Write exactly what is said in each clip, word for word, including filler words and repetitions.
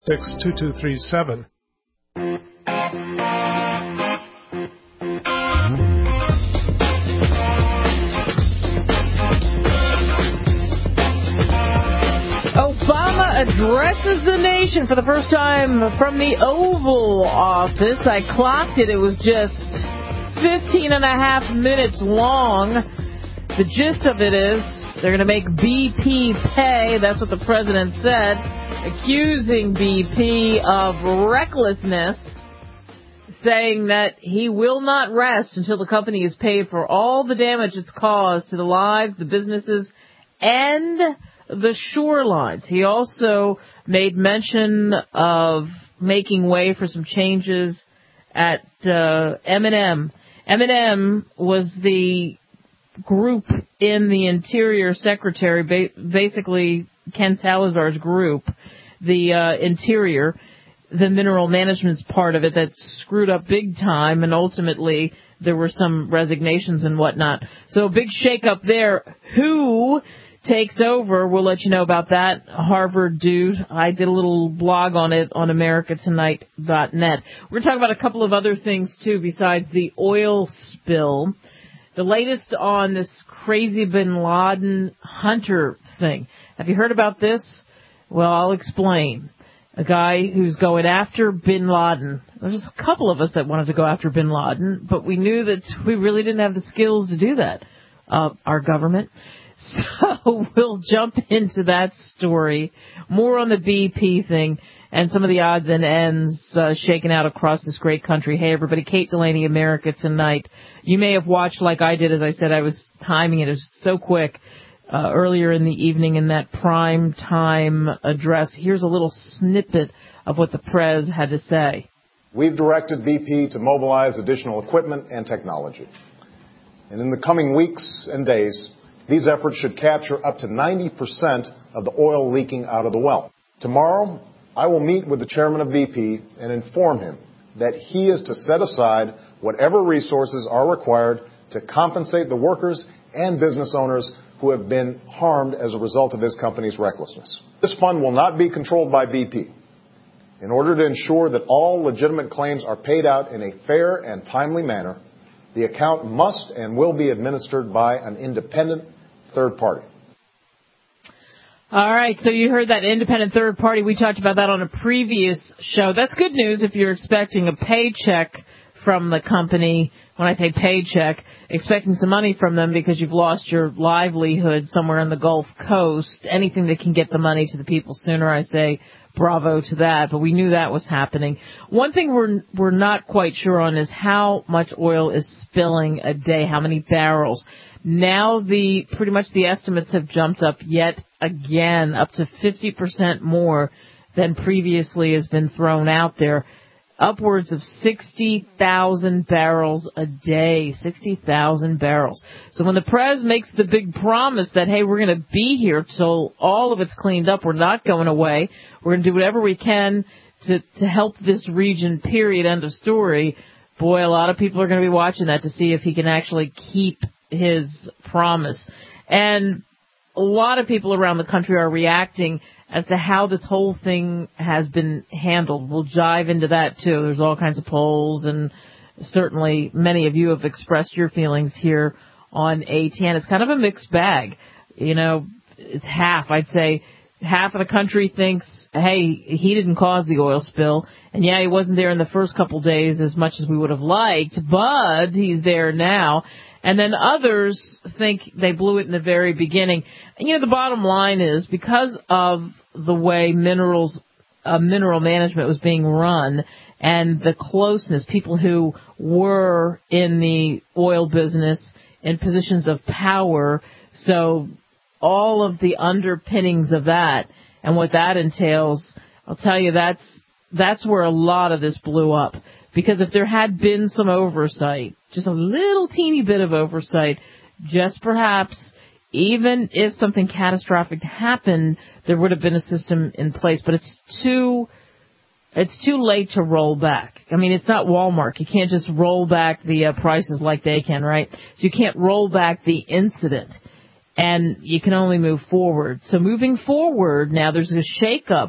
six two two three seven. Obama addresses the nation for the first time from the Oval Office. I clocked it. It was just fifteen and a half minutes long. The gist of it is they're going to make B P pay. That's what the president said, accusing B P of recklessness, saying that he will not rest until the company is paid for all the damage it's caused to the lives, the businesses, and the shorelines. He also made mention of making way for some changes at uh, M and M. M and M was the group in the Interior Secretary, ba- basically Ken Salazar's group, the uh, Interior, the mineral management's part of it that screwed up big time, and ultimately there were some resignations and whatnot. So a big shake-up there. Who takes over? We'll let you know about that. Harvard dude. I did a little blog on it on America Tonight dot net. We're going to talk about a couple of other things, too, besides the oil spill. The latest on this crazy bin Laden Hunter thing. Have you heard about this? Well, I'll explain. A guy who's going after bin Laden. There's a couple of us that wanted to go after bin Laden, but we knew that we really didn't have the skills to do that, uh, our government. So we'll jump into that story, more on the B P thing, and some of the odds and ends uh, shaken out across this great country. Hey, everybody, Kate Delaney, America Tonight. You may have watched like I did. As I said, I was timing it. It was so quick uh, earlier in the evening in that prime time address. Here's a little snippet of what the Prez had to say. We've directed B P to mobilize additional equipment and technology. And in the coming weeks and days, these efforts should capture up to ninety percent of the oil leaking out of the well. Tomorrow, I will meet with the chairman of B P and inform him that he is to set aside whatever resources are required to compensate the workers and business owners who have been harmed as a result of his company's recklessness. This fund will not be controlled by B P. In order to ensure that all legitimate claims are paid out in a fair and timely manner, the account must and will be administered by an independent third party. All right, so you heard that independent third party. We talked about that on a previous show. That's good news if you're expecting a paycheck from the company. When I say paycheck, expecting some money from them because you've lost your livelihood somewhere on the Gulf Coast. Anything that can get the money to the people sooner, I say bravo to that. But we knew that was happening. One thing we're we're not quite sure on is how much oil is spilling a day, how many barrels. Now the pretty much the estimates have jumped up yet again, up to fifty percent more than previously has been thrown out there. Upwards of sixty thousand barrels a day, sixty thousand barrels. So when the Prez makes the big promise that, hey, we're going to be here till all of it's cleaned up, we're not going away, we're going to do whatever we can to, to help this region, period, end of story, boy, a lot of people are going to be watching that to see if he can actually keep his promise. And a lot of people around the country are reacting as to how this whole thing has been handled. We'll dive into that, too. There's all kinds of polls, and certainly many of you have expressed your feelings here on A T N. It's kind of a mixed bag. You know, it's half. I'd say half of the country thinks, hey, he didn't cause the oil spill. And, yeah, he wasn't there in the first couple days as much as we would have liked, but he's there now. And then others think they blew it in the very beginning. And, you know, the bottom line is because of the way minerals, uh, mineral management was being run and the closeness, people who were in the oil business in positions of power. So all of the underpinnings of that and what that entails, I'll tell you, that's, that's where a lot of this blew up. Because if there had been some oversight, just a little teeny bit of oversight, just perhaps, even if something catastrophic happened, there would have been a system in place. But it's too, it's too late to roll back. I mean, it's not Walmart. You can't just roll back the uh, prices like they can, right? So you can't roll back the incident. And you can only move forward. So moving forward, now there's a shakeup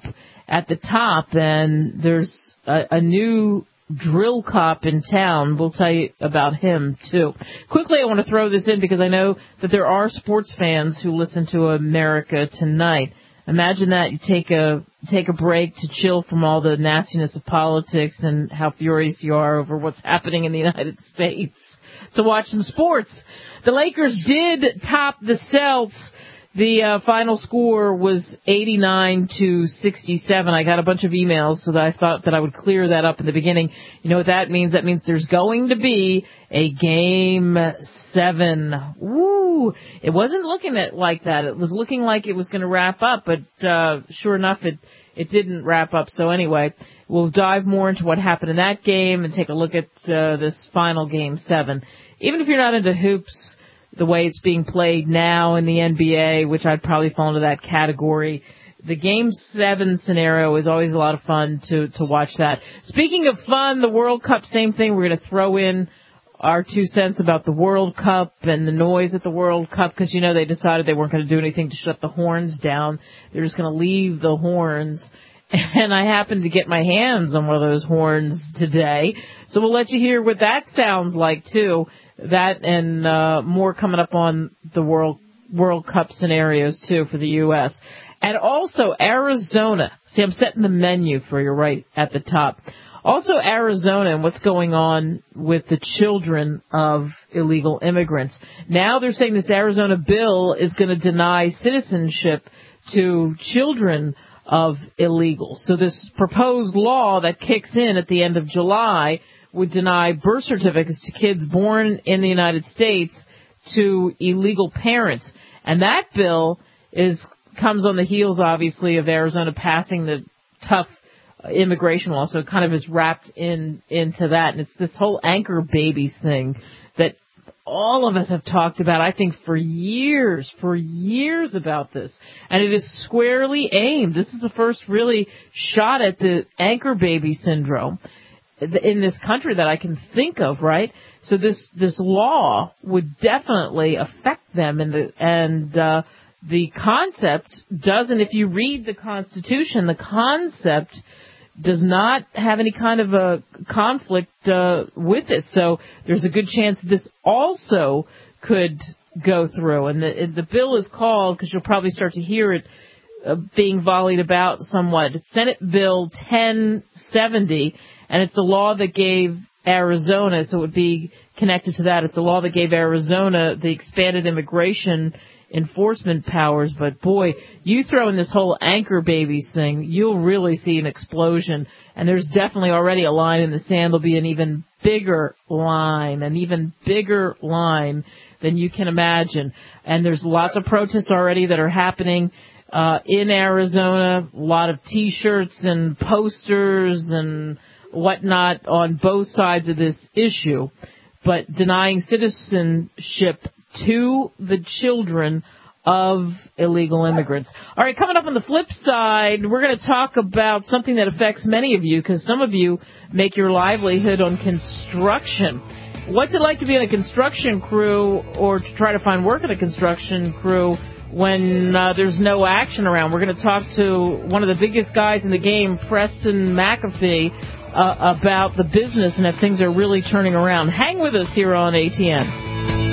at the top, and there's a, a new drill cop in town. We'll tell you about him, too. Quickly, I want to throw this in because I know that there are sports fans who listen to America Tonight. Imagine that you take a take a break to chill from all the nastiness of politics and how furious you are over what's happening in the United States to watch some sports. The Lakers did top the Celtics. The uh, final score was eighty-nine to sixty-seven. I got a bunch of emails, so that I thought that I would clear that up in the beginning. You know what that means? That means there's going to be a game seven. Woo! It wasn't looking at like that. It was looking like it was going to wrap up, but uh, sure enough, it it didn't wrap up. So anyway, we'll dive more into what happened in that game and take a look at uh, this final game seven. Even if you're not into hoops, the way it's being played now in the N B A, which I'd probably fall into that category, the Game seven scenario is always a lot of fun to, to watch that. Speaking of fun, the World Cup, same thing. We're going to throw in our two cents about the World Cup and the noise at the World Cup because, you know, they decided they weren't going to do anything to shut the horns down. They're just going to leave the horns. And I happened to get my hands on one of those horns today. So we'll let you hear what that sounds like, too. That and uh, more coming up on the World World Cup scenarios, too, for the U S And also Arizona. See, I'm setting the menu for you right at the top. Also Arizona and what's going on with the children of illegal immigrants. Now they're saying this Arizona bill is going to deny citizenship to children of illegals. So this proposed law that kicks in at the end of July would deny birth certificates to kids born in the United States to illegal parents. And that bill is comes on the heels, obviously, of Arizona passing the tough immigration law. So it kind of is wrapped in into that. And it's this whole anchor babies thing that all of us have talked about, I think, for years, for years about this. And it is squarely aimed. This is the first really shot at the anchor baby syndrome in this country that I can think of, right? So this this law would definitely affect them, and the and uh, the concept doesn't. If you read the Constitution, the concept does not have any kind of a conflict uh, with it. So there's a good chance this also could go through. And the the bill is called, because you'll probably start to hear it uh, being volleyed about somewhat, Senate Bill ten seventy. And it's the law that gave Arizona, so it would be connected to that. It's the law that gave Arizona the expanded immigration enforcement powers. But, boy, you throw in this whole anchor babies thing, you'll really see an explosion. And there's definitely already a line in the sand. There'll be an even bigger line, an even bigger line than you can imagine. And there's lots of protests already that are happening uh, in Arizona, a lot of T-shirts and posters and whatnot on both sides of this issue, but denying citizenship to the children of illegal immigrants. All right, coming up on the flip side, we're going to talk about something that affects many of you, because some of you make your livelihood on construction. What's it like to be on a construction crew or to try to find work in a construction crew when uh, there's no action around? We're going to talk to one of the biggest guys in the game, Preston McAfee, Uh, about the business and if things are really turning around. Hang with us here on A T N.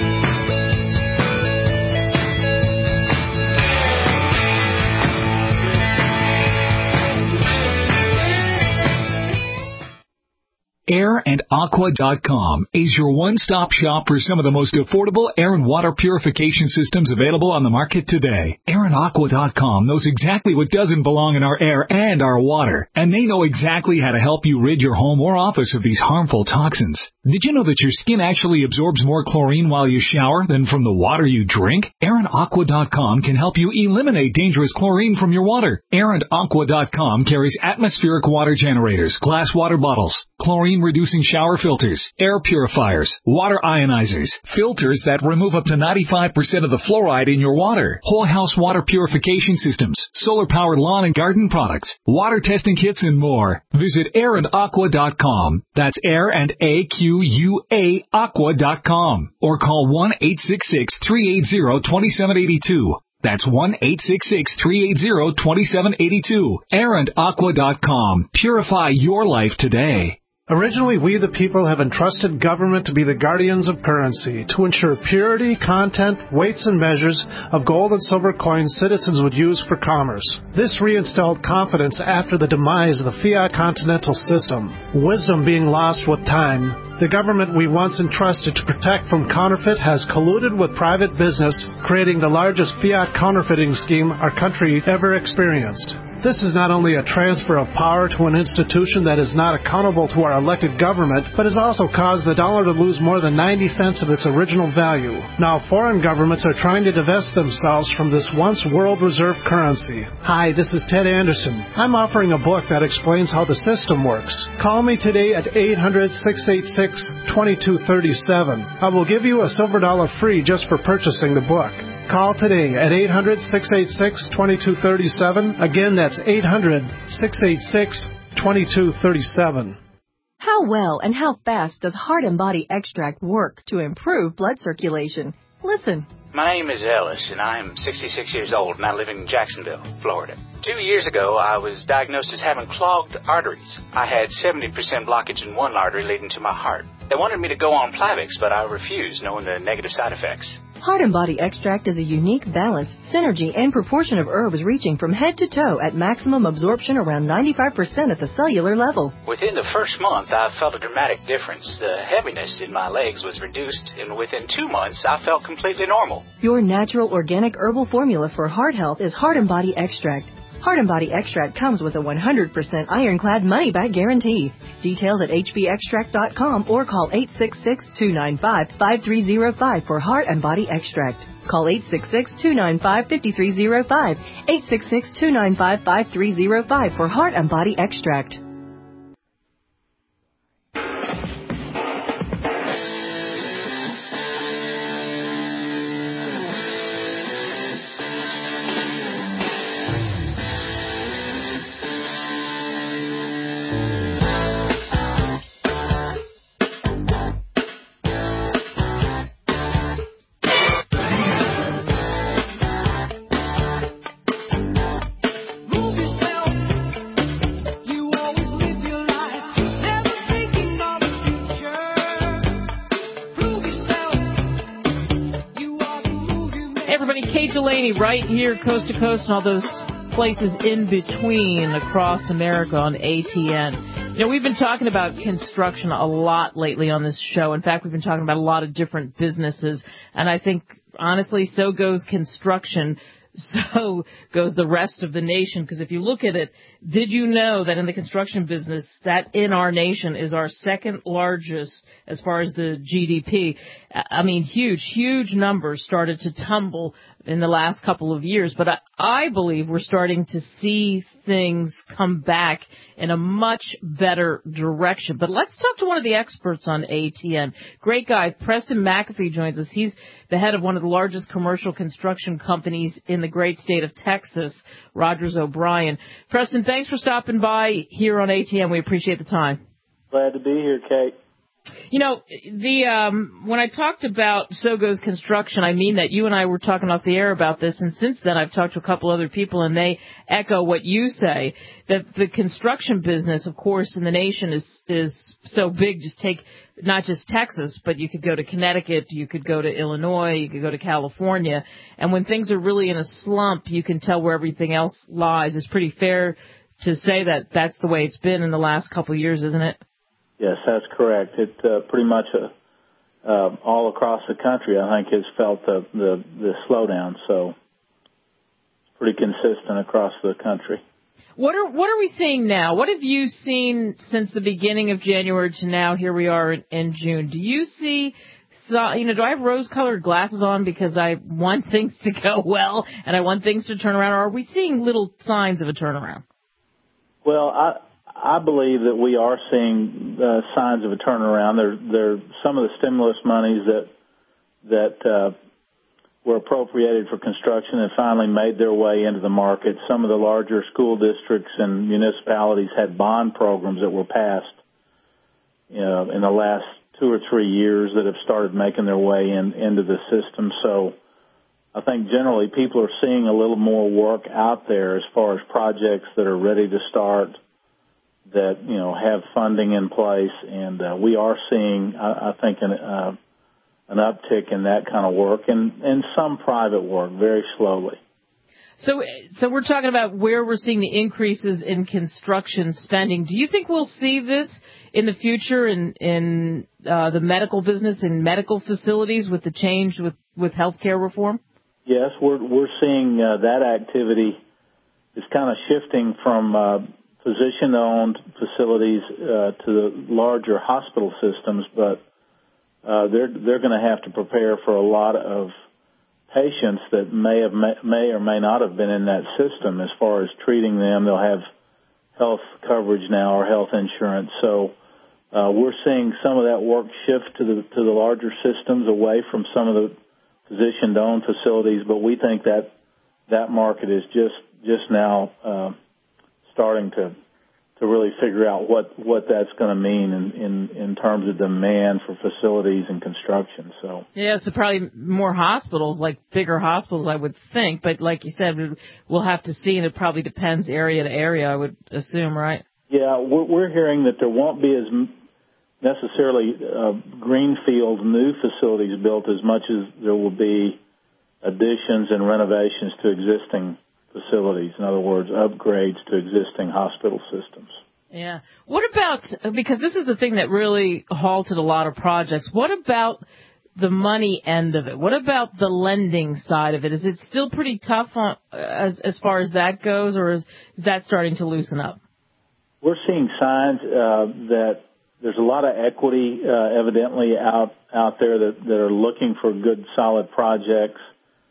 air and aqua dot com is your one-stop shop for some of the most affordable air and water purification systems available on the market today. air and aqua dot com knows exactly what doesn't belong in our air and our water, and they know exactly how to help you rid your home or office of these harmful toxins. Did you know that your skin actually absorbs more chlorine while you shower than from the water you drink? air and aqua dot com can help you eliminate dangerous chlorine from your water. air and aqua dot com carries atmospheric water generators, glass water bottles, chlorine-reducing shower filters, air purifiers, water ionizers, filters that remove up to ninety-five percent of the fluoride in your water, whole house water purification systems, solar-powered lawn and garden products, water testing kits, and more. Visit air and aqua dot com. That's air and A Q U A aqua dot com. Or call one eight six six, three eight zero, two seven eight two. That's one eight six six, three eight zero, two seven eight two. Air Aqua dot com. Purify your life today. Originally, we the people have entrusted government to be the guardians of currency, to ensure purity, content, weights, and measures of gold and silver coins citizens would use for commerce. This reinstalled confidence after the demise of the fiat continental system, wisdom being lost with time. The government we once entrusted to protect from counterfeit has colluded with private business, creating the largest fiat counterfeiting scheme our country ever experienced. This is not only a transfer of power to an institution that is not accountable to our elected government, but has also caused the dollar to lose more than ninety cents of its original value. Now, foreign governments are trying to divest themselves from this once world reserve currency. Hi, this is Ted Anderson. I'm offering a book that explains how the system works. Call me today at eight hundred, six eight six, two two three seven. I will give you a silver dollar free just for purchasing the book. Call today at eight hundred, six eight six, two two three seven. Again, that's eight hundred, six eight six, two two three seven. How well and how fast does Heart and Body Extract work to improve blood circulation? Listen. My name is Ellis, and I'm sixty-six years old, and I live in Jacksonville, Florida. Two years ago, I was diagnosed as having clogged arteries. I had seventy percent blockage in one artery leading to my heart. They wanted me to go on Plavix, but I refused, knowing the negative side effects. Heart and Body Extract is a unique balance, synergy, and proportion of herbs reaching from head to toe at maximum absorption around ninety-five percent at the cellular level. Within the first month, I felt a dramatic difference. The heaviness in my legs was reduced, and within two months, I felt completely normal. Your natural organic herbal formula for heart health is Heart and Body Extract. Heart and Body Extract comes with a one hundred percent ironclad money-back guarantee. Details at h b extract dot com or call eight six six, two nine five, five three zero five for Heart and Body Extract. Call eight six six, two nine five, five three zero five, eight six six, two nine five, five three zero five for Heart and Body Extract. Right here, coast to coast, and all those places in between across America on A T N. You know, we've been talking about construction a lot lately on this show. In fact, we've been talking about a lot of different businesses, and I think, honestly, so goes construction. So goes the rest of the nation, because if you look at it, did you know that in the construction business, that in our nation is our second largest as far as the G D P? I mean, huge, huge numbers started to tumble in the last couple of years, but I, I believe we're starting to see things come back in a much better direction. But let's talk to one of the experts on A T N. Great guy, Preston McAfee joins us. He's the head of one of the largest commercial construction companies in the great state of Texas, Rogers O'Brien. Preston, thanks for stopping by here on A T N. We appreciate the time. Glad to be here, Kate. You know, the um, when I talked about So Goes Construction, I mean that you and I were talking off the air about this, and since then I've talked to a couple other people, and they echo what you say, that the construction business, of course, in the nation is is so big. Just take not just Texas, but you could go to Connecticut, you could go to Illinois, you could go to California, and when things are really in a slump, you can tell where everything else lies. It's pretty fair to say that that's the way it's been in the last couple of years, isn't it? Yes, that's correct. It uh, pretty much uh, uh, all across the country, I think, has felt the, the, the slowdown. So pretty consistent across the country. What are what are we seeing now? What have you seen since the beginning of January to now? Here we are in, in June. Do you see, so, you know, do I have rose-colored glasses on because I want things to go well and I want things to turn around, or are we seeing little signs of a turnaround? Well, I. I believe that we are seeing uh, signs of a turnaround. There, there, some of the stimulus monies that that uh, were appropriated for construction have finally made their way into the market. Some of the larger school districts and municipalities had bond programs that were passed, you know, in the last two or three years that have started making their way in, into the system. So I think generally people are seeing a little more work out there as far as projects that are ready to start, that, you know, have funding in place, and uh, we are seeing, I, I think, an, uh, an uptick in that kind of work, and, and some private work, very slowly. So, so we're talking about where we're seeing the increases in construction spending. Do you think we'll see this in the future in in uh, the medical business, in medical facilities, with the change with with healthcare reform? Yes, we're we're seeing uh, that activity is kind of shifting from uh, physician-owned facilities uh, to the larger hospital systems, but uh, they're they're going to have to prepare for a lot of patients that may have may or may not have been in that system. As far as treating them, they'll have health coverage now or health insurance. So uh, we're seeing some of that work shift to the to the larger systems, away from some of the physician-owned facilities. But we think that that market is just just now uh, starting to to really figure out what, what that's going to mean in, in, in terms of demand for facilities and construction. So yeah, so probably more hospitals, like bigger hospitals, I would think. But like you said, we'll have to see, and it probably depends area to area, I would assume, right? Yeah, we're, we're hearing that there won't be as necessarily uh, greenfield new facilities built as much as there will be additions and renovations to existing facilities. In other words, upgrades to existing hospital systems. Yeah. What about, because this is the thing that really halted a lot of projects, what about the money end of it? What about the lending side of it? Is it still pretty tough on, as as far as that goes, or is, is that starting to loosen up? We're seeing signs uh, that there's a lot of equity uh, evidently out out there that, that are looking for good, solid projects.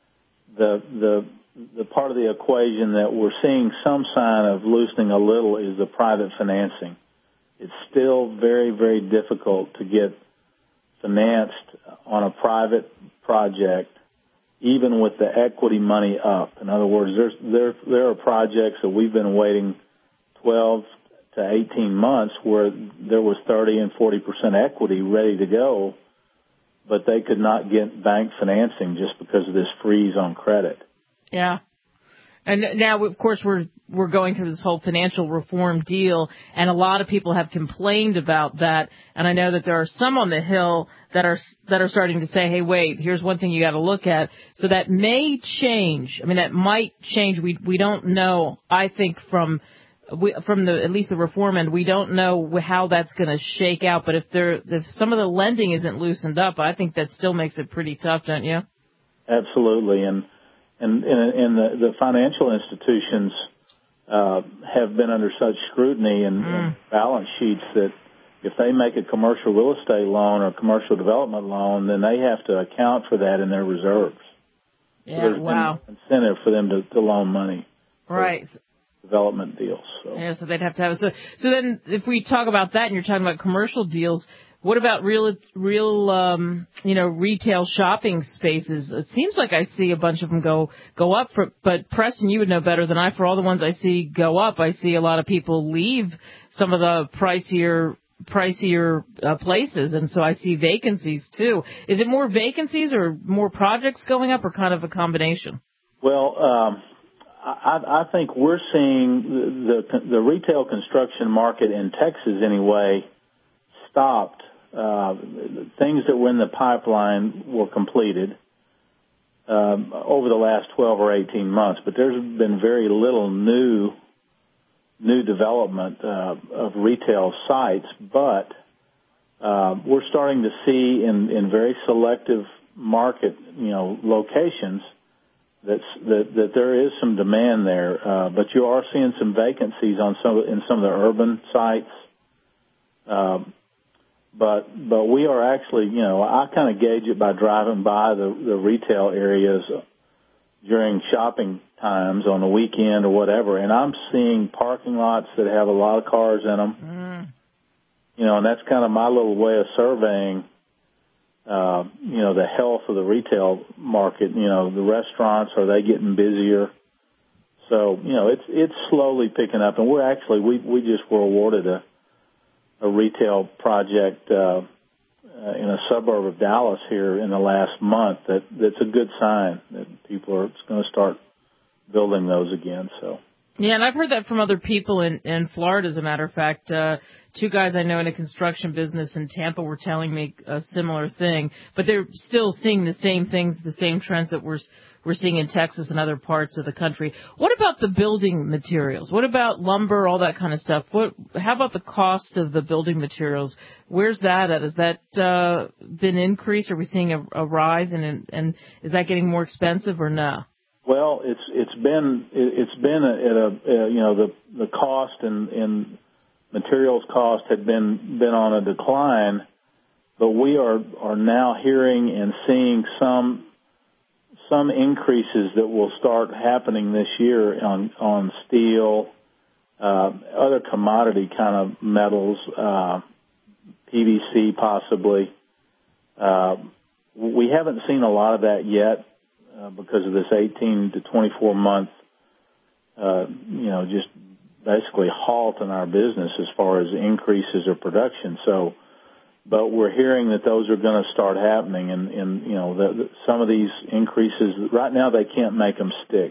The the The part of the equation that we're seeing some sign of loosening a little is the private financing. It's still very, very difficult to get financed on a private project, even with the equity money up. In other words, there's, there there are projects that we've been waiting twelve to eighteen months where there was thirty and forty percent equity ready to go, but they could not get bank financing just because of this freeze on credit. Yeah. And now, of course, we're we're going through this whole financial reform deal, and a lot of people have complained about that. And I know that there are some on the Hill that are that are starting to say, hey, wait, here's one thing you got to look at. So that may change. I mean, that might change. We we don't know. I think from we, from the at least the reform end, we don't know how that's going to shake out. But if there if some of the lending isn't loosened up, I think that still makes it pretty tough, don't you? Absolutely. And And, and, and the, the financial institutions uh, have been under such scrutiny and, mm. and balance sheets that if they make a commercial real estate loan or commercial development loan, then they have to account for that in their reserves. Yeah, so there's wow. an incentive for them to, to loan money. Right. Development deals. So. Yeah, so they'd have to have it. So, so then if we talk about that and you're talking about commercial deals, what about real, real, um, you know, retail shopping spaces? It seems like I see a bunch of them go go up. For, but Preston, you would know better than I. For all the ones I see go up, I see a lot of people leave some of the pricier pricier uh, places, and so I see vacancies too. Is it more vacancies or more projects going up, or kind of a combination? Well, um, I, I think we're seeing the, the the retail construction market in Texas anyway stopped. Uh, things that were in the pipeline were completed um, over the last twelve or eighteen months, but there's been very little new new development uh, of retail sites. But uh, we're starting to see in, in very selective market, you know, locations that's, that that there is some demand there. Uh, but you are seeing some vacancies on some in some of the urban sites. Uh, But but we are actually, you know, I kind of gauge it by driving by the, the retail areas during shopping times on the weekend or whatever, and I'm seeing parking lots that have a lot of cars in them. Mm. You know, and that's kind of my little way of surveying, uh, you know, the health of the retail market. You know, the restaurants, are they getting busier? So, you know, it's it's slowly picking up, and we're actually, we, we just were awarded a a retail project uh, uh, in a suburb of Dallas here in the last month, that that's a good sign that people are going to start building those again. So. Yeah, and I've heard that from other people in, in Florida, as a matter of fact. Uh, two guys I know in a construction business in Tampa were telling me a similar thing, but they're still seeing the same things, the same trends that we're we're seeing in Texas and other parts of the country. What about the building materials? What about lumber, all that kind of stuff? What? How about the cost of the building materials? Where's that at? Has that uh, been increased? Are we seeing a, a rise, and and is that getting more expensive or no? Well, it's it's been it's been at a, a you know the the cost and, and materials cost had been been on a decline, but we are are now hearing and seeing some some increases that will start happening this year on on steel, uh, other commodity kind of metals, uh, P V C possibly. Uh, we haven't seen a lot of that yet. Uh, because of this eighteen to twenty-four month, uh, you know, just basically halt in our business as far as increases of production. So, but we're hearing that those are going to start happening, and, and you know, the, the, some of these increases right now they can't make them stick.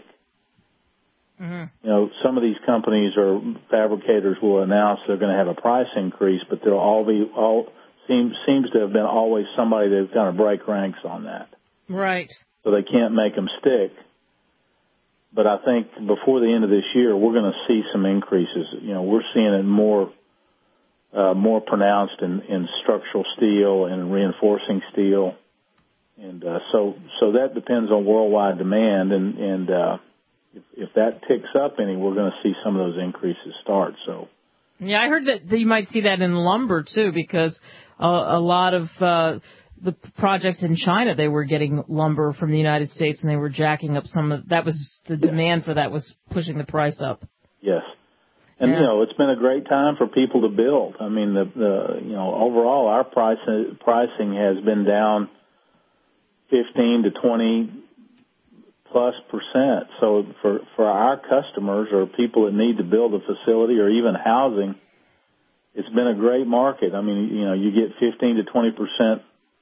Mm-hmm. You know, some of these companies or fabricators will announce they're going to have a price increase, but they'll all be all seems seems to have been always somebody to kind of break ranks on that. Right. So they can't make them stick. But I think before the end of this year, we're going to see some increases. You know, we're seeing it more uh, more pronounced in, in structural steel and reinforcing steel. And uh, so so that depends on worldwide demand. And, and uh, if, if that ticks up any, we're going to see some of those increases start. So. Yeah, I heard that you might see that in lumber, too, because a, a lot of uh, the projects in China, they were getting lumber from the United States, and they were jacking up some of that. Was the demand for that was pushing the price up. Yes. And, yeah. you know, it's been a great time for people to build. I mean, the, the you know, overall, our price, pricing has been down fifteen to twenty plus percent. So for, for our customers or people that need to build a facility or even housing, it's been a great market. I mean, you know, you get fifteen to twenty percent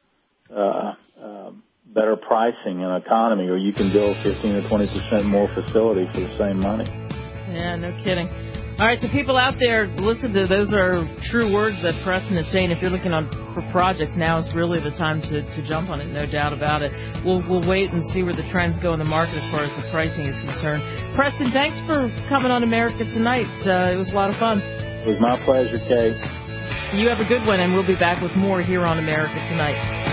Uh, uh, better pricing and economy, or you can build fifteen to twenty percent more facility for the same money. Yeah, no kidding. All right, so people out there, listen to those are true words that Preston is saying. If you're looking on for projects, now is really the time to, to jump on it, no doubt about it. We'll we'll wait and see where the trends go in the market as far as the pricing is concerned. Preston, thanks for coming on America Tonight. Uh, it was a lot of fun. It was my pleasure, Kay. You have a good one, and we'll be back with more here on America Tonight.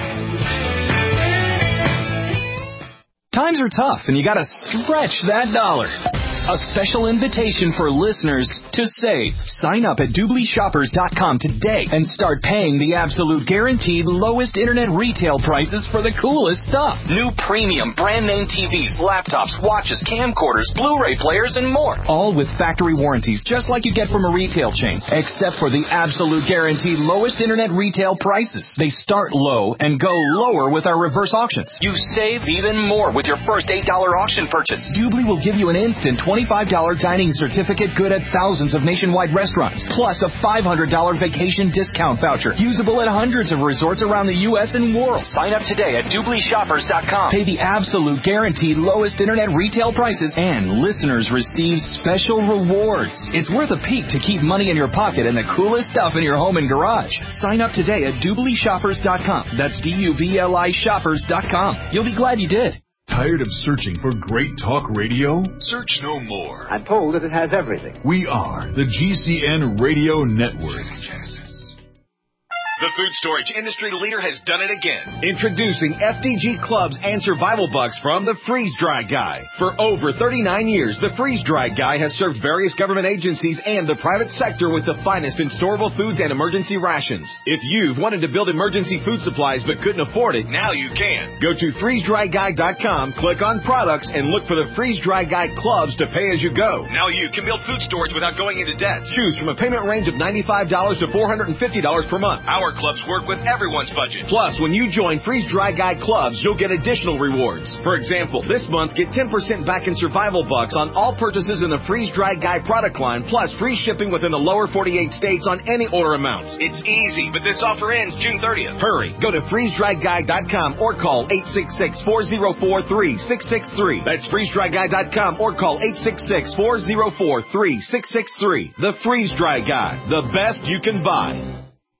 Times are tough, and you got to stretch that dollar. A special invitation for listeners to save. Sign up at Doobly Shoppers dot com today and start paying the absolute guaranteed lowest internet retail prices for the coolest stuff. New premium brand name T Vs, laptops, watches, camcorders, Blu-ray players, and more. All with factory warranties, just like you get from a retail chain, except for the absolute guaranteed lowest internet retail prices. They start low and go lower with our reverse auctions. You save even more with your first eight dollars auction purchase. Doobly will give you an instant twenty-five dollars dining certificate good at thousands of nationwide restaurants, plus a five hundred dollars vacation discount voucher, usable at hundreds of resorts around the U S and world. Sign up today at Doobly Shoppers dot com. Pay the absolute guaranteed lowest internet retail prices, and listeners receive special rewards. It's worth a peek to keep money in your pocket and the coolest stuff in your home and garage. Sign up today at Doobly Shoppers dot com. That's D U B L I Shoppers dot com. You'll be glad you did. Tired of searching for great talk radio? Search no more. I'm told that it has everything. We are the G C N Radio Network. The food storage industry leader has done it again. Introducing F D G Clubs and Survival Bucks from the Freeze Dry Guy. For over thirty-nine years, the Freeze Dry Guy has served various government agencies and the private sector with the finest in storable foods and emergency rations. If you've wanted to build emergency food supplies but couldn't afford it, now you can. Go to freeze dry guy dot com, click on products, and look for the Freeze Dry Guy Clubs to pay as you go. Now you can build food storage without going into debt. Choose from a payment range of ninety-five dollars to four hundred fifty dollars per month. Our our clubs work with everyone's budget. Plus, when you join Freeze Dry Guy clubs, you'll get additional rewards. For example, this month, get ten percent back in survival bucks on all purchases in the Freeze Dry Guy product line, plus free shipping within the lower forty-eight states on any order amount. It's easy, but this offer ends June thirtieth. Hurry. Go to freeze dry guy dot com or call eight six six, four oh four, three six six three. That's freeze dry guy dot com or call eight six six, four oh four, three six six three. The Freeze Dry Guy. The best you can buy.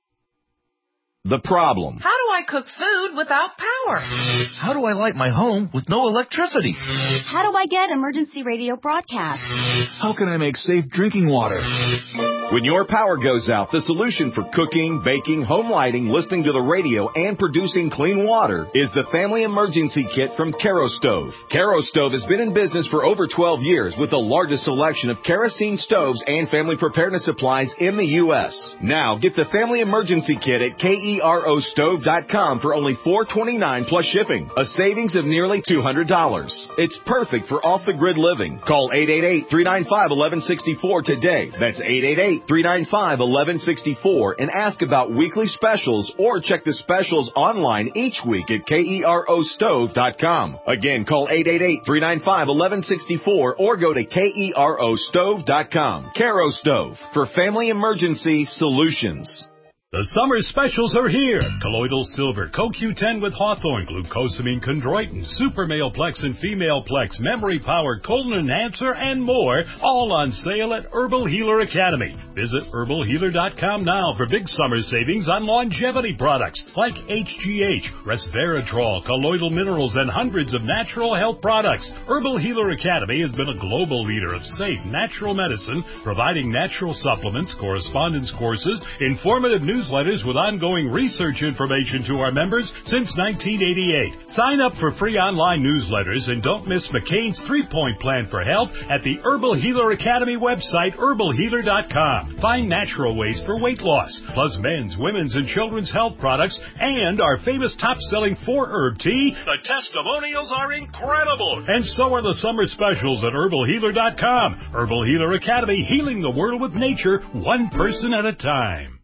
The problem. How do I cook food without power? How do I light my home with no electricity? How do I get emergency radio broadcasts? How can I make safe drinking water? When your power goes out, the solution for cooking, baking, home lighting, listening to the radio, and producing clean water is the Family Emergency Kit from Kerastove. Kerastove has been in business for over twelve years with the largest selection of kerosene stoves and family preparedness supplies in the U S. Now, get the Family Emergency Kit at kero stove dot com for only four dollars and twenty-nine cents plus shipping, a savings of nearly two hundred dollars. It's perfect for off-the-grid living. Call eight eight eight, three nine five, one one six four today. That's eight eight eight, three nine five, one one six four and ask about weekly specials or check the specials online each week at kero stove dot com. Again, call eight eight eight, three nine five, one one six four or go to kero stove dot com. Kerastove for family emergency solutions. The summer specials are here. Colloidal Silver, Co Q ten with Hawthorne, Glucosamine Chondroitin, Super Male Plex and Female Plex, Memory Power, Colon Enhancer, and more, all on sale at Herbal Healer Academy. Visit herbal healer dot com now for big summer savings on longevity products like H G H, Resveratrol, colloidal minerals, and hundreds of natural health products. Herbal Healer Academy has been a global leader of safe, natural medicine, providing natural supplements, correspondence courses, informative news newsletters with ongoing research information to our members since nineteen eighty-eight. Sign up for free online newsletters and don't miss McCain's three-point plan for health at the Herbal Healer Academy website, herbal healer dot com. Find natural ways for weight loss, plus men's, women's, and children's health products, and our famous top-selling four-herb tea. The testimonials are incredible, and so are the summer specials at herbal healer dot com. Herbal Healer Academy, healing the world with nature, one person at a time.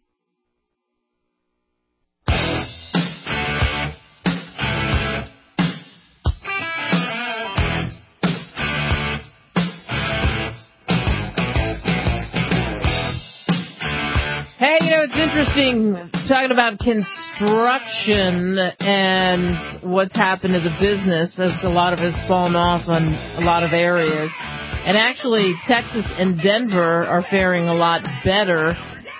Hey, you know, it's interesting talking about construction and what's happened to the business, as a lot of it's fallen off on a lot of areas. And actually, Texas and Denver are faring a lot better,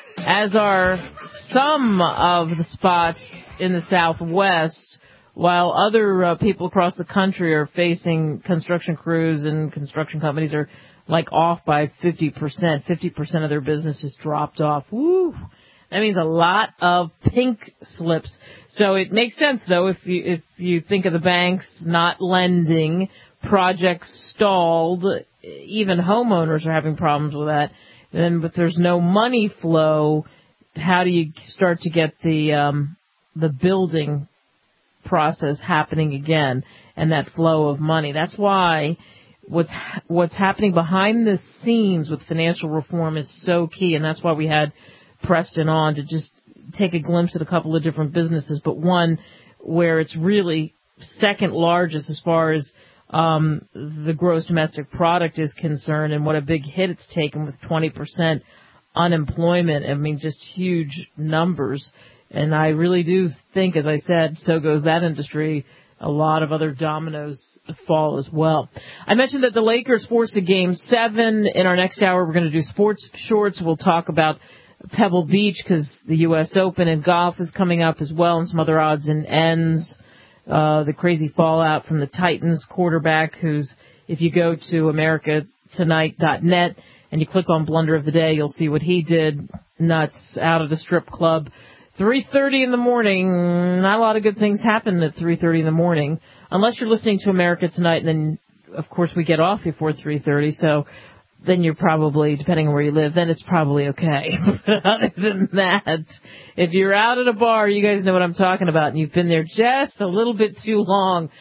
as are some of the spots in the Southwest, while other uh, people across the country are facing construction crews and construction companies are like off by fifty percent. fifty percent of their business has dropped off. Woo! That means a lot of pink slips. So it makes sense, though, if you if you think of the banks not lending, projects stalled, even homeowners are having problems with that. Then, but there's no money flow. How do you start to get the um, the building process happening again and that flow of money? That's why what's what's happening behind the scenes with financial reform is so key, and that's why we had Preston on to just take a glimpse at a couple of different businesses, but one where it's really second largest as far as um, the gross domestic product is concerned, and what a big hit it's taken with twenty percent unemployment. I mean, just huge numbers. And I really do think, as I said, so goes that industry. A lot of other dominoes fall as well. I mentioned that the Lakers forced a game seven. In our next hour, we're going to do sports shorts. We'll talk about Pebble Beach because the U S Open and golf is coming up as well, and some other odds and ends. Uh, the crazy fallout from the Titans quarterback, who's, if you go to america tonight dot net and you click on Blunder of the Day, you'll see what he did. Nuts, out of the strip club. three thirty in the morning. Not a lot of good things happen at three thirty in the morning, unless you're listening to America Tonight, and then, of course, we get off before three thirty, so then you're probably, depending on where you live, then it's probably okay. But other than that, if you're out at a bar, you guys know what I'm talking about, and you've been there just a little bit too long,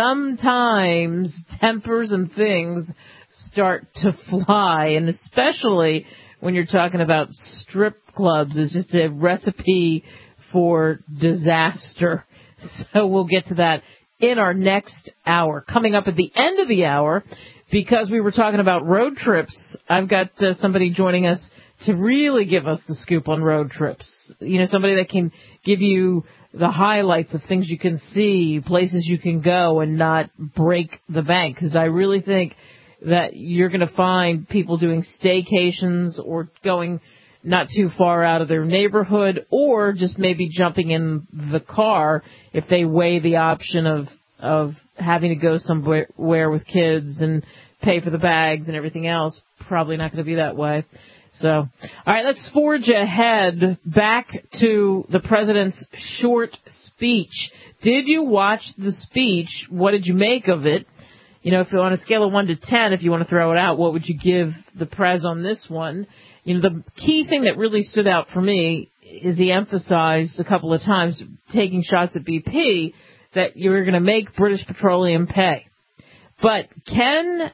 sometimes tempers and things start to fly, and especially when you're talking about strip clubs, is just a recipe for disaster. So we'll get to that in our next hour. Coming up at the end of the hour, because we were talking about road trips, I've got uh, somebody joining us to really give us the scoop on road trips. You know, somebody that can give you the highlights of things you can see, places you can go, and not break the bank. Because I really think that you're going to find people doing staycations or going not too far out of their neighborhood, or just maybe jumping in the car if they weigh the option of of having to go somewhere with kids and pay for the bags and everything else. Probably not going to be that way. So, all right, let's forge ahead back to the president's short speech. Did you watch the speech? What did you make of it? You know, if on a scale of one to ten, if you want to throw it out, what would you give the pres on this one? You know, the key thing that really stood out for me is he emphasized a couple of times, taking shots at B P, that you're going to make British Petroleum pay. But can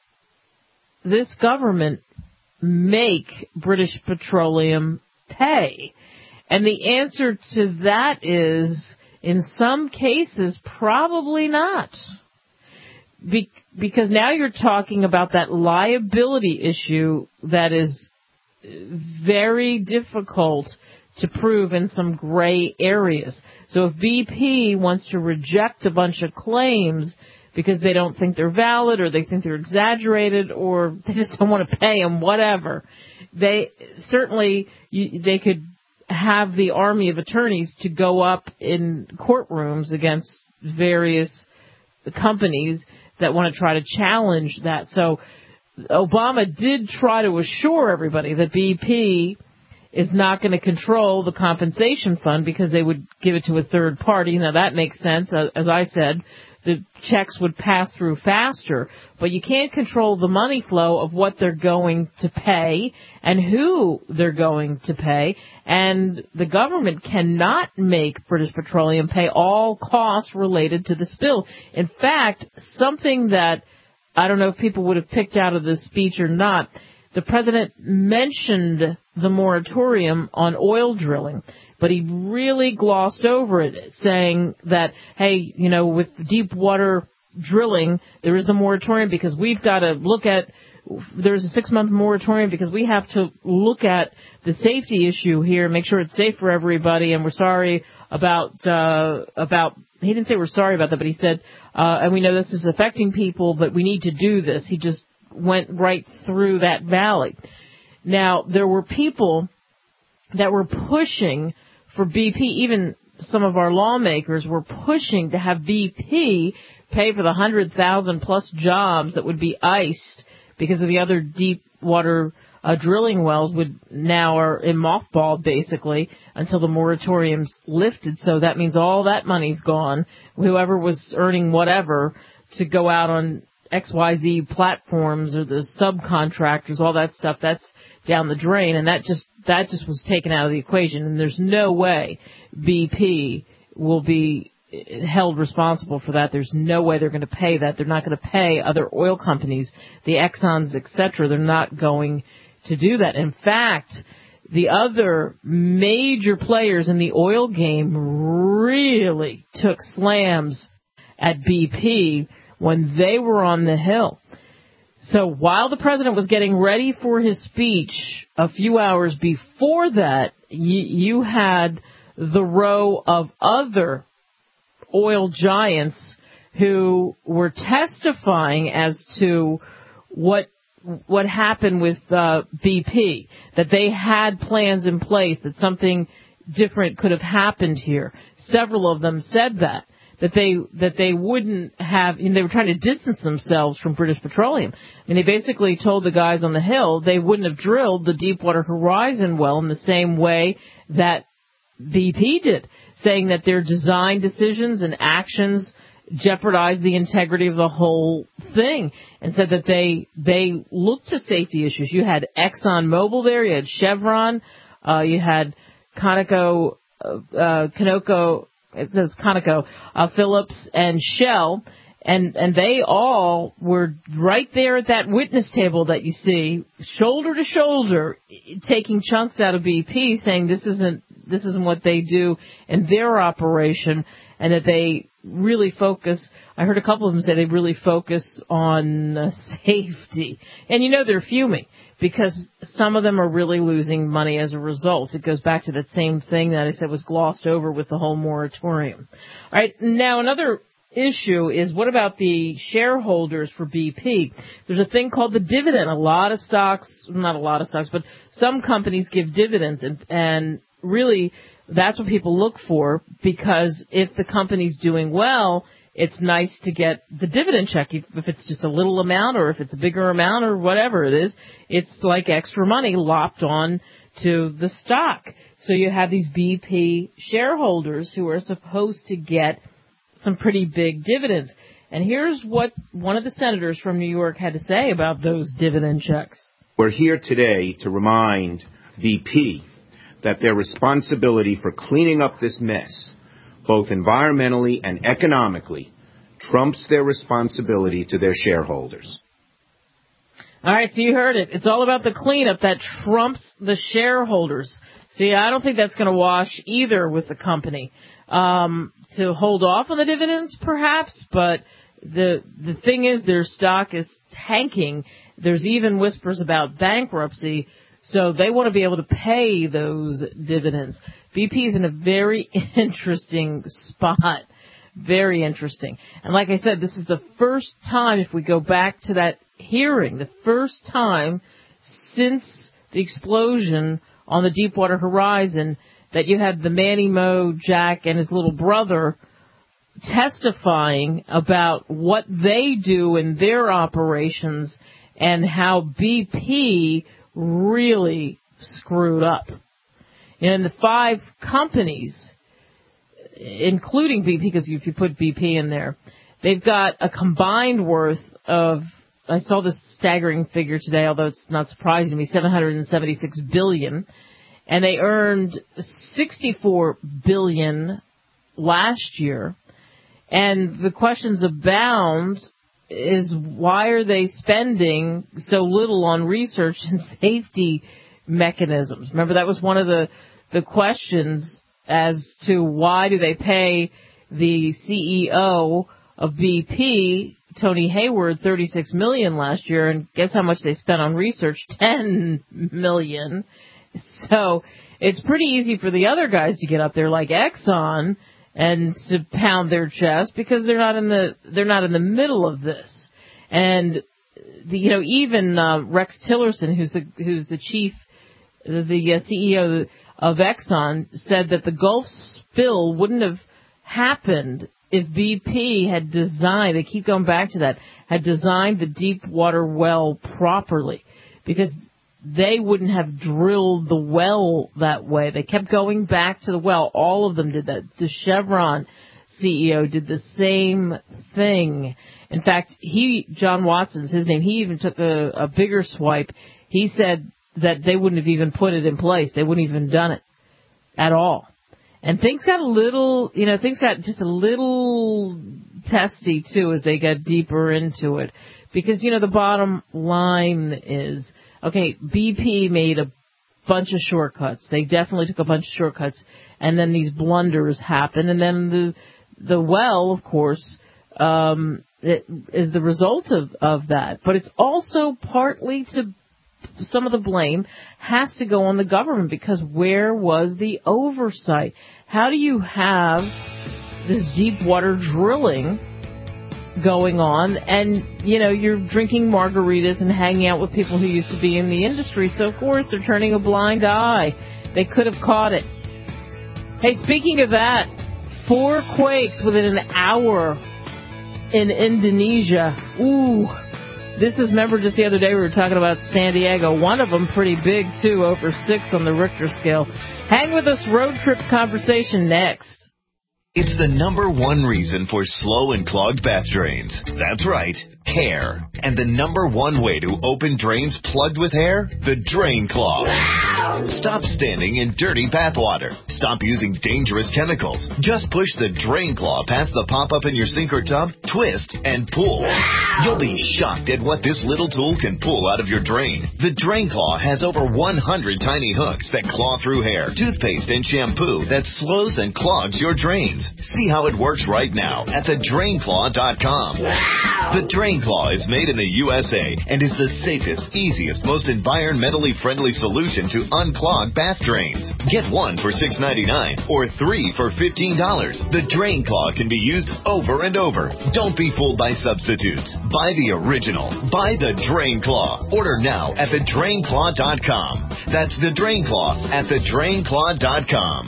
this government make British Petroleum pay? And the answer to that is, in some cases, probably not. Be- because now you're talking about that liability issue that is very difficult to prove in some gray areas. So if B P wants to reject a bunch of claims because they don't think they're valid, or they think they're exaggerated, or they just don't want to pay them, whatever, they certainly you, they could have the army of attorneys to go up in courtrooms against various companies that want to try to challenge that. So Obama did try to assure everybody that B P is not going to control the compensation fund because they would give it to a third party. Now, that makes sense. As I said, the checks would pass through faster, but you can't control the money flow of what they're going to pay and who they're going to pay. And the government cannot make British Petroleum pay all costs related to the spill. In fact, something that I don't know if people would have picked out of this speech or not, the president mentioned the moratorium on oil drilling, but he really glossed over it, saying that, hey, you know, with deep water drilling, there is the moratorium because we've got to look at, there's a six-month moratorium because we have to look at the safety issue here, make sure it's safe for everybody, and we're sorry about, uh, about, he didn't say we're sorry about that, but he said, uh, and we know this is affecting people, but we need to do this. He just went right through that valley. Now, there were people that were pushing for B P, even some of our lawmakers were pushing to have B P pay for the one hundred thousand plus jobs that would be iced because of the other deep water uh, drilling wells would now are in mothball basically until the moratorium's lifted. So that means all that money's gone. Whoever was earning whatever to go out on X Y Z platforms or the subcontractors, all that stuff, that's down the drain, and that just that just was taken out of the equation, and there's no way B P will be held responsible for that. There's no way they're going to pay that. They're not going to pay other oil companies, the Exxons, et cetera. They're not going to do that. In fact, the other major players in the oil game really took slams at B P when they were on the Hill. So while the president was getting ready for his speech, a few hours before that, you, you had the row of other oil giants who were testifying as to what what happened with uh, B P, that they had plans in place, that something different could have happened here. Several of them said that. That they that they wouldn't have, you know, they were trying to distance themselves from British Petroleum. I mean, they basically told the guys on the Hill they wouldn't have drilled the Deepwater Horizon well in the same way that B P did, saying that their design decisions and actions jeopardized the integrity of the whole thing, and said that they they looked to safety issues. You had ExxonMobil there, you had Chevron, uh, you had Conoco, uh, uh, Conoco. It says Conoco, uh, Phillips, and Shell, and and they all were right there at that witness table that you see, shoulder to shoulder, taking chunks out of B P, saying this isn't this isn't what they do in their operation, and that they really focus. I heard a couple of them say they really focus on uh, safety. And you know they're fuming because some of them are really losing money as a result. It goes back to that same thing that I said was glossed over with the whole moratorium. All right, now another issue is what about the shareholders for B P? There's a thing called the dividend. A lot of stocks, not a lot of stocks, but some companies give dividends, and, and really that's what people look for, because if the company's doing well, it's nice to get the dividend check, if it's just a little amount or if it's a bigger amount or whatever it is. It's like extra money lopped on to the stock. So you have these B P shareholders who are supposed to get some pretty big dividends. And here's what one of the senators from New York had to say about those dividend checks. We're here today to remind B P that their responsibility for cleaning up this mess, both environmentally and economically, trumps their responsibility to their shareholders. All right, so you heard it. It's all about the cleanup that trumps the shareholders. See, I don't think that's going to wash either with the company. Um, to hold off on the dividends, perhaps, but the the thing is their stock is tanking. There's even whispers about bankruptcy, so they want to be able to pay those dividends. B P is in a very interesting spot, very interesting. And like I said, this is the first time, if we go back to that hearing, the first time since the explosion on the Deepwater Horizon that you had the Manny Moe, Jack, and his little brother testifying about what they do in their operations and how B P really screwed up. And the five companies, including B P, because if you put B P in there, they've got a combined worth of, I saw this staggering figure today, although it's not surprising to me, seven hundred seventy-six billion dollars. And they earned sixty-four billion dollars last year. And the questions abound is why are they spending so little on research and safety mechanisms? Remember, that was one of the, the questions as to why do they pay the C E O of B P, Tony Hayward, thirty-six million dollars last year. And guess how much they spent on research? ten million dollars. So it's pretty easy for the other guys to get up there like Exxon and to pound their chest because they're not in the they're not in the middle of this. And the, you know, even uh, Rex Tillerson, who's the who's the chief, the, the uh, C E O of Exxon, said that the Gulf spill wouldn't have happened if B P had designed. They keep going back to that. Had designed the deep water well properly, because they wouldn't have drilled the well that way. They kept going back to the well. All of them did that. The Chevron C E O did the same thing. In fact, he, John Watson's his name, he even took a, a bigger swipe. He said that they wouldn't have even put it in place. They wouldn't have even done it at all. And things got a little, you know, things got just a little testy, too, as they got deeper into it. Because, you know, the bottom line is, okay, B P made a bunch of shortcuts. They definitely took a bunch of shortcuts, and then these blunders happened, and then the the well, of course, um, it is the result of, of that. But it's also partly to some of the blame has to go on the government, because where was the oversight? How do you have this deep water drilling going on, and, you know, you're drinking margaritas and hanging out with people who used to be in the industry, so of course they're turning a blind eye. They could have caught it. Hey, speaking of that, four quakes within an hour in Indonesia. Ooh, this is, remember just the other day we were talking about San Diego. One of them pretty big, too, over six on the Richter scale. Hang with us, road trip conversation next. It's the number one reason for slow and clogged bath drains. That's right, hair. And the number one way to open drains plugged with hair? The Drain Clog. Stop standing in dirty bathwater. Stop using dangerous chemicals. Just push the Drain Claw past the pop-up in your sink or tub, twist, and pull. You'll be shocked at what this little tool can pull out of your drain. The Drain Claw has over one hundred tiny hooks that claw through hair, toothpaste, and shampoo that slows and clogs your drains. See how it works right now at the drain claw dot com. The Drain Claw is made in the U S A and is the safest, easiest, most environmentally friendly solution to unclog bath drains. Get one for six ninety-nine or three for fifteen dollars. The Drain Claw can be used over and over. Don't be fooled by substitutes. Buy the original. Buy the Drain Claw. Order now at the drain claw dot com. That's the Drain Claw at the drain claw dot com.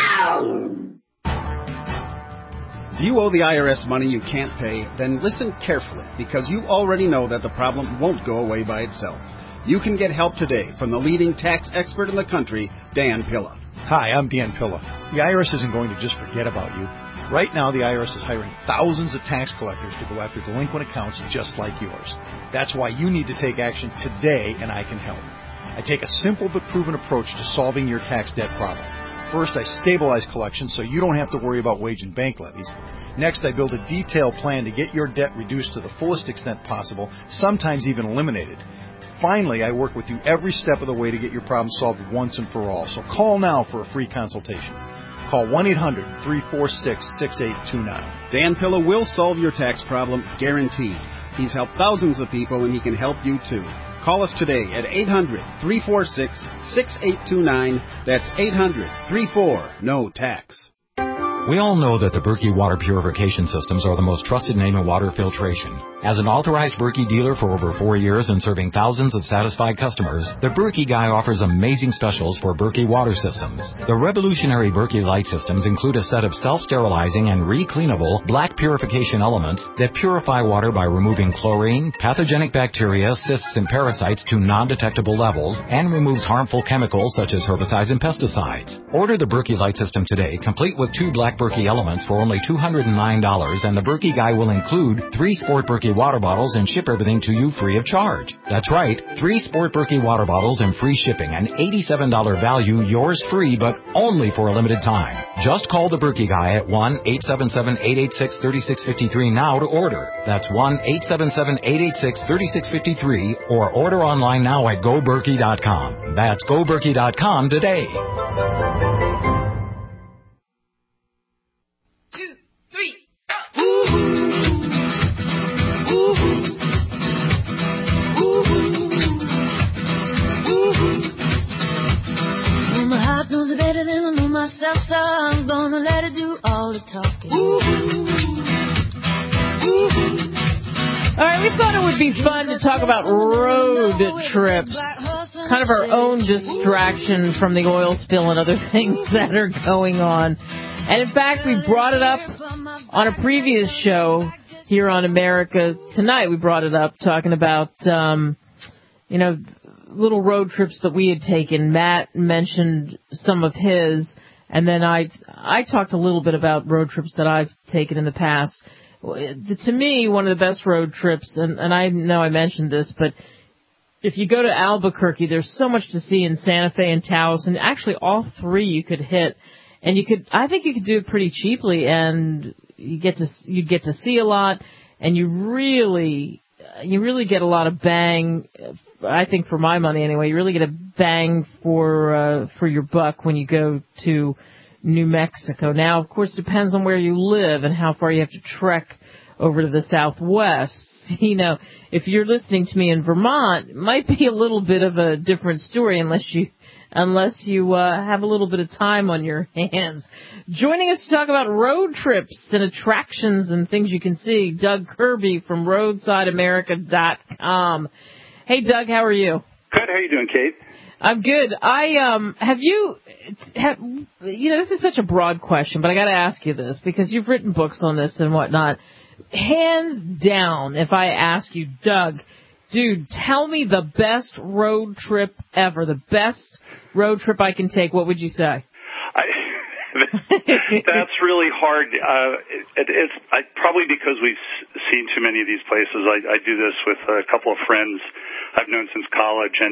Do you owe the I R S money you can't pay? Then listen carefully, because you already know that the problem won't go away by itself. You can get help today from the leading tax expert in the country, Dan Pilla. Hi, I'm Dan Pilla. The I R S isn't going to just forget about you. Right now, the I R S is hiring thousands of tax collectors to go after delinquent accounts just like yours. That's why you need to take action today, and I can help. I take a simple but proven approach to solving your tax debt problem. First, I stabilize collections so you don't have to worry about wage and bank levies. Next, I build a detailed plan to get your debt reduced to the fullest extent possible, sometimes even eliminated. Finally, I work with you every step of the way to get your problem solved once and for all. So call now for a free consultation. Call one eight hundred three four six six eight two nine. Dan Pilla will solve your tax problem, guaranteed. He's helped thousands of people, and he can help you too. Call us today at eight hundred three four six six eight two nine. That's eight hundred three four no tax. We all know that the Berkey water purification systems are the most trusted name in water filtration. As an authorized Berkey dealer for over four years and serving thousands of satisfied customers, the Berkey Guy offers amazing specials for Berkey water systems. The revolutionary Berkey Light systems include a set of self-sterilizing and re-cleanable black purification elements that purify water by removing chlorine, pathogenic bacteria, cysts, and parasites to non-detectable levels, and removes harmful chemicals such as herbicides and pesticides. Order the Berkey Light system today, complete with two black Berkey elements for only two hundred nine dollars, and the Berkey Guy will include three Sport Berkey water bottles and ship everything to you free of charge. That's right, three Sport Berkey water bottles and free shipping, an eighty-seven dollars value, yours free, but only for a limited time. Just call the Berkey Guy at one eight seven seven eight eight six three six five three now to order. That's one eight seven seven eight eight six three six five three, or order online now at go berkey dot com. That's go berkey dot com today. Myself, so I'm gonna let it do all the talking. All right, we thought it would be fun to talk about road trips, kind of our own distraction from the oil spill and other things that are going on. And in fact, we brought it up on a previous show here on America Tonight. We brought it up talking about, um, you know, little road trips that we had taken. Matt mentioned some of his, and then I I talked a little bit about road trips that I've taken in the past. To me, one of the best road trips, and, and I know I mentioned this, but if you go to Albuquerque, there's so much to see in Santa Fe and Taos, and actually all three you could hit, and you could I think you could do it pretty cheaply, and you get to you get to see a lot, and you really you really get a lot of bang. I think for my money anyway, you really get a bang for uh, for your buck when you go to New Mexico. Now, of course, it depends on where you live and how far you have to trek over to the Southwest. You know, if you're listening to me in Vermont, it might be a little bit of a different story unless you unless you uh, have a little bit of time on your hands. Joining us to talk about road trips and attractions and things you can see, Doug Kirby from roadside america dot com. Hey, Doug, how are you? Good. How are you doing, Kate? I'm good. I um have you have you know this is such a broad question, but I got to ask you this because you've written books on this and whatnot. Hands down, if I ask you, Doug, dude, tell me the best road trip ever, the best road trip I can take. What would you say? I, that's really hard. Uh, it, it's I, probably because we've seen too many of these places. I, I do this with a couple of friends I've known since college, and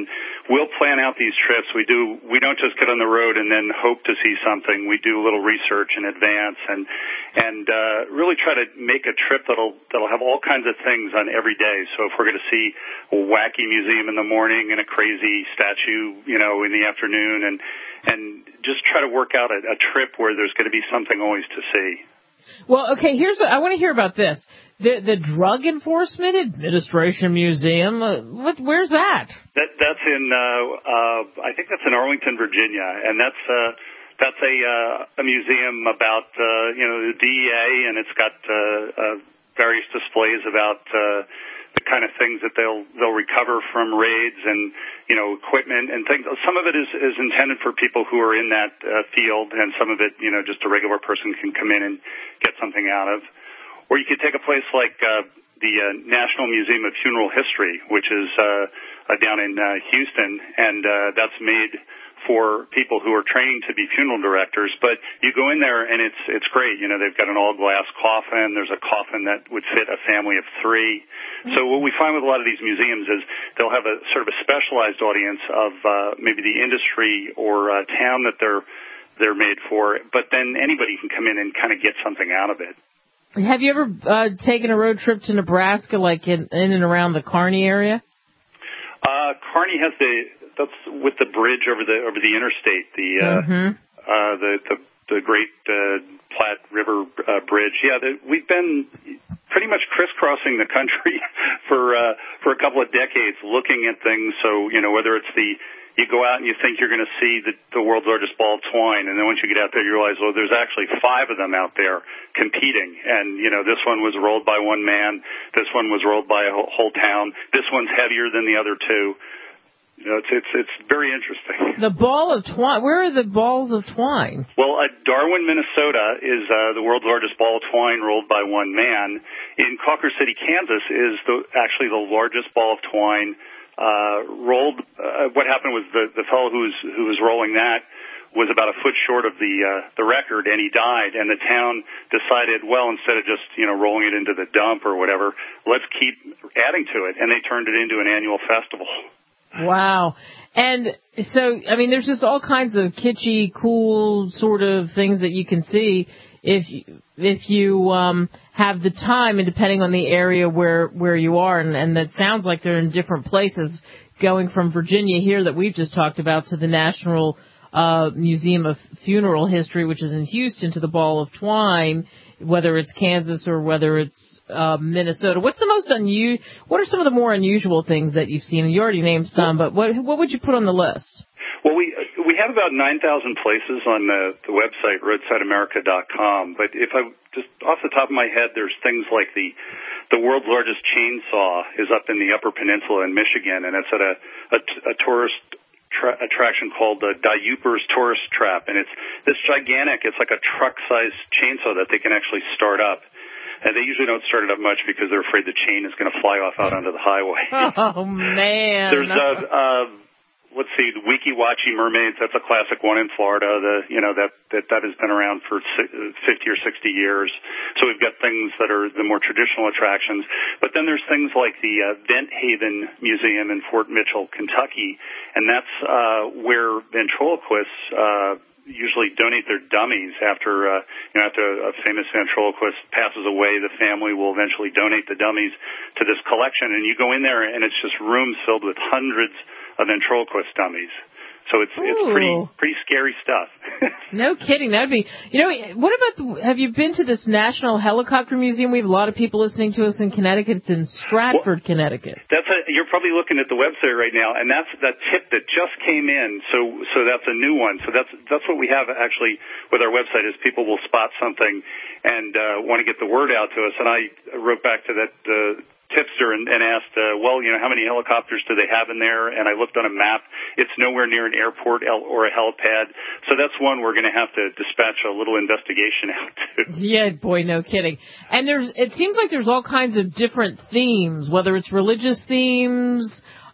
we'll plan out these trips. We do. We don't just get on the road and then hope to see something. We do a little research in advance and and uh, really try to make a trip that'll that'll have all kinds of things on every day. So if we're going to see a wacky museum in the morning and a crazy statue, you know, in the afternoon, and and just try to work out a, a trip where there's going to be something always to see. Well, okay, here's a, I want to hear about this. The the Drug Enforcement Administration Museum, uh, what, where's that? That that's in uh, uh, I think that's in Arlington, Virginia, and that's uh, that's a uh, a museum about uh, you know the D E A, and it's got uh, uh, various displays about uh, the kind of things that they'll they'll recover from raids and you know equipment and things. Some of it is, is intended for people who are in that uh, field, and some of it you know just a regular person can come in and get something out of. Or you could take a place like uh, the uh, National Museum of Funeral History, which is uh, uh, down in uh, Houston, and uh, that's made for people who are training to be funeral directors. But you go in there, and it's it's great. You know, they've got an all-glass coffin. There's a coffin that would fit a family of three. So what we find with a lot of these museums is they'll have a sort of a specialized audience of uh, maybe the industry or uh, town that they're they're made for, but then anybody can come in and kind of get something out of it. Have you ever uh, taken a road trip to Nebraska, like in, in and around the Kearney area? Uh, Kearney has the that's with the bridge over the over the interstate, the uh, mm-hmm. uh, the, the the Great uh, Platte River uh, Bridge. Yeah, the, we've been pretty much crisscrossing the country for uh, for a couple of decades, looking at things. So you know, whether it's the you go out and you think you're going to see the, the world's largest ball of twine, and then once you get out there, you realize, well, there's actually five of them out there competing. And, you know, this one was rolled by one man. This one was rolled by a whole, whole town. This one's heavier than the other two. You know, it's, it's, it's very interesting. The ball of twine. Where are the balls of twine? Well, uh, Darwin, Minnesota is uh, the world's largest ball of twine rolled by one man. In Cawker City, Kansas is the, actually the largest ball of twine Uh, rolled. Uh, what happened was the the fellow who was who was rolling that was about a foot short of the uh, the record, and he died. And the town decided, well, instead of just you know rolling it into the dump or whatever, let's keep adding to it. And they turned it into an annual festival. Wow. And so, I mean, there's just all kinds of kitschy, cool sort of things that you can see if you, if you um, have the time, and depending on the area where, where you are. And, and that sounds like they're in different places, going from Virginia here that we've just talked about to the National uh, Museum of Funeral History, which is in Houston, to the Ball of Twine, whether it's Kansas or whether it's uh, Minnesota. What's the most unusual? What are some of the more unusual things that you've seen? You already named some, but what what would you put on the list? Well, we we have about nine thousand places on the, the website roadside america dot com. But if I just off the top of my head, there's things like the the world's largest chainsaw is up in the Upper Peninsula in Michigan, and it's at a a, a tourist tra- attraction called the Diupers Tourist Trap, and it's this gigantic. It's like a truck-sized chainsaw that they can actually start up. And they usually don't start it up much because they're afraid the chain is going to fly off out onto the highway. Oh man! There's a. Uh, Let's see, the Weeki Wachee Mermaids, that's a classic one in Florida. The, you know, that, that, that has been around for fifty or sixty years. So we've got things that are the more traditional attractions. But then there's things like the uh, Vent Haven Museum in Fort Mitchell, Kentucky. And that's uh, where ventriloquists uh, usually donate their dummies after, uh, you know, after a famous ventriloquist passes away. The family will eventually donate the dummies to this collection. And you go in there, and it's just rooms filled with hundreds of ventriloquist dummies. So it's Ooh. it's pretty pretty scary stuff. No kidding. That'd be, you know, what about, the, have you been to this National Helicopter Museum? We have a lot of people listening to us in Connecticut. It's in Stratford, well, Connecticut. That's a, you're probably looking at the website right now, and that's that tip that just came in. So so that's a new one. So that's that's what we have actually with our website, is people will spot something and uh, want to get the word out to us. And I wrote back to that uh, tipster and, and asked, uh, well, you know, how many helicopters do they have in there? And I looked on a map. It's nowhere near an airport or a helipad. So that's one we're going to have to dispatch a little investigation out to. Yeah, boy, no kidding. And there's, it seems like there's all kinds of different themes, whether it's religious themes,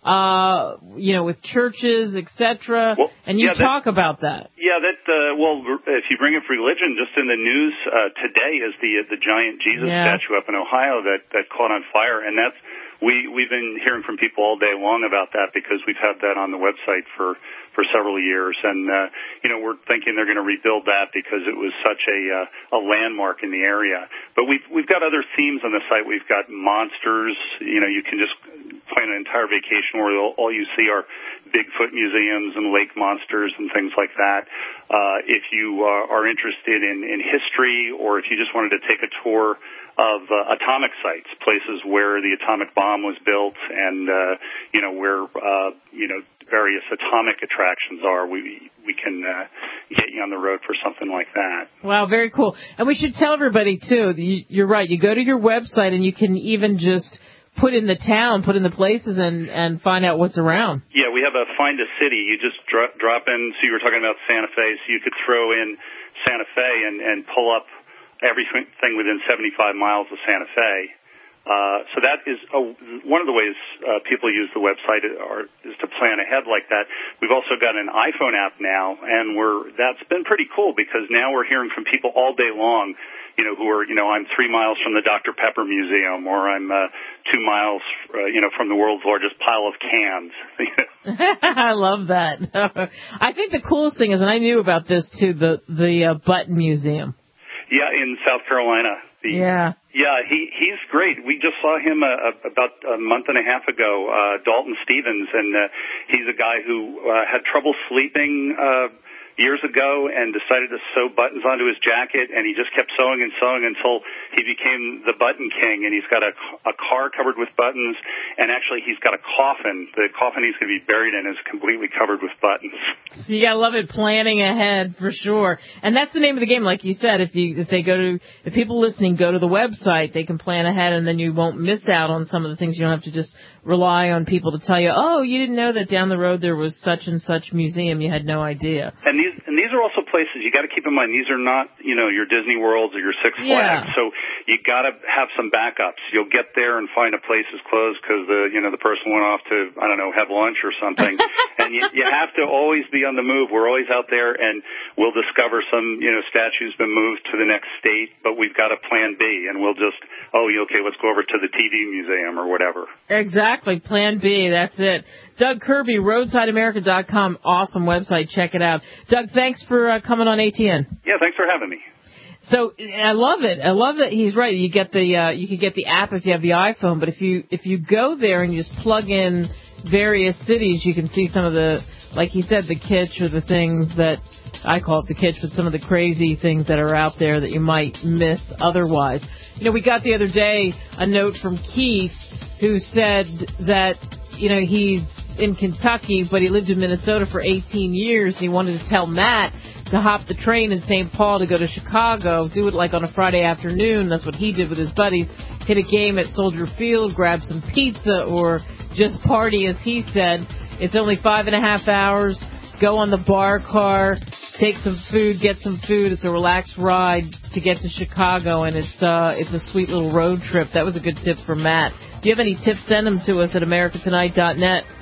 uh, you know, with churches, et cetera. Well, and you yeah, that, talk about that. Yeah, that, uh, well, if you bring up religion, just in the news uh, today is the the giant Jesus yeah. statue up in Ohio that, that caught on fire. And that's, we, we've been hearing from people all day long about that because we've had that on the website for, for several years. And, uh, you know, we're thinking they're going to rebuild that because it was such a, uh, a landmark in the area. But we've, we've got other themes on the site. We've got monsters. You know, you can just plan an entire vacation where all, all you see are Bigfoot museums and lake monsters and things like that. Uh, if you uh, are interested in, in history, or if you just wanted to take a tour of uh, atomic sites, places where the atomic bomb was built and, uh, you know, where, uh, you know, various atomic attractions are, we we can uh, get you on the road for something like that. Wow, very cool. And we should tell everybody, too, you, you're right, you go to your website and you can even just put in the town, put in the places, and, and find out what's around. Yeah, we have a Find a City. You just dro- drop in, so you were talking about Santa Fe, so you could throw in Santa Fe and, and pull up everything within seventy-five miles of Santa Fe. Uh, so that is a, one of the ways uh, people use the website are, is to plan ahead like that. We've also got an iPhone app now, and we're that's been pretty cool because now we're hearing from people all day long, you know, who are, you know, I'm three miles from the Doctor Pepper Museum, or I'm uh, two miles, uh, you know, from the world's largest pile of cans. I love that. I think the coolest thing is, and I knew about this too, the the uh, Button Museum. Yeah, in South Carolina. The, yeah. Yeah, he he's great. We just saw him uh, about a month and a half ago, uh, Dalton Stevens, and uh, he's a guy who uh, had trouble sleeping uh, years ago and decided to sew buttons onto his jacket, and he just kept sewing and sewing until he became the button king, and he's got a, a car covered with buttons, and actually he's got a coffin. The coffin he's going to be buried in is completely covered with buttons. So you gotta love it, planning ahead for sure. And that's the name of the game, like you said. If you if they go to if people listening go to the website, they can plan ahead, and then you won't miss out on some of the things. You don't have to just rely on people to tell you, oh, you didn't know that down the road there was such and such museum. You had no idea. And these and these are also places you got to keep in mind. These are not, you know, your Disney Worlds or your Six Flags. Yeah. So you got to have some backups. You'll get there and find a place is closed because the you know the person went off to I don't know have lunch or something. And you, you have to always be on the move. We're always out there, and we'll discover some you know statue's been moved to the next state, but we've got a plan B, and we'll just oh okay, let's go over to the T V museum or whatever. Exactly, plan B. That's it. Doug Kirby, roadside america dot com. Awesome website. Check it out. Doug, thanks for uh, coming on A T N. Yeah, thanks for having me. So I love it. I love that he's right. You get the uh, you can get the app if you have the iPhone, but if you if you go there and you just plug in various cities, you can see some of the, like he said, the kitsch or the things that I call it the kitsch, but some of the crazy things that are out there that you might miss otherwise. You know, we got the other day a note from Keith who said that you know he's in Kentucky, but he lived in Minnesota for eighteen years. He wanted to tell Matt to hop the train in Saint Paul to go to Chicago, do it like on a Friday afternoon. That's what he did with his buddies. Hit a game at Soldier Field, grab some pizza, or just party, as he said. It's only five and a half hours. Go on the bar car, take some food, get some food. It's a relaxed ride to get to Chicago, and it's uh, it's a sweet little road trip. That was a good tip from Matt. If you have any tips, send them to us at america tonight dot net.